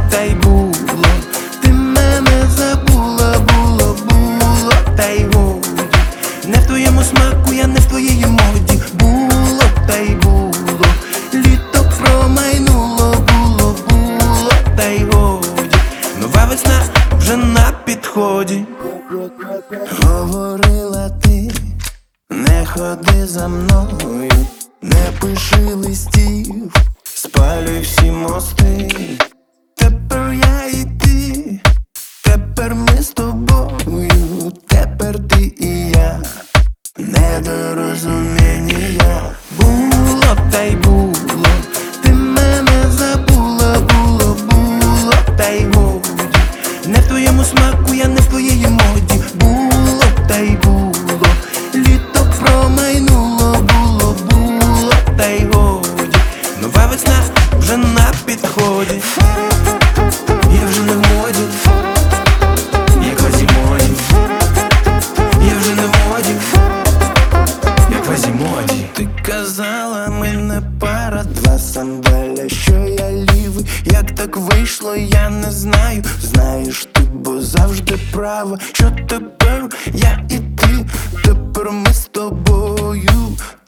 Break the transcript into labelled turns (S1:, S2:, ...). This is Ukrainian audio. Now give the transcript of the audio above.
S1: та й було. Ти мене забула, було, та й годі. Не в твоєму смаку, я не в твоїй моді. Було, та й було. Літо промайнуло, було, та й годі. Нова весна вже на підході. Говорила ти, не ходи за мною, не пиши листів, спалюй всі мости. Тепер я і ти, тепер ми з тобою, тепер ти і я, недорозуміння. Було, та й було. Ти мене забула, було, та й годі. Не в твоєму смаку, я не в твоїй моді. Було, та й було. Літо промайнуло, було, та й годі. Нова весна вже на підході. Я вже не в моді, як Квазімоді. Я вже не в моді, як Квазімоді. Ти казала, ми не пара, два сандаля, що я лівий. Як так вийшло, я не знаю. Знаєш ти, бо завжди права. Що тепер я і ти, тепер ми з тобою,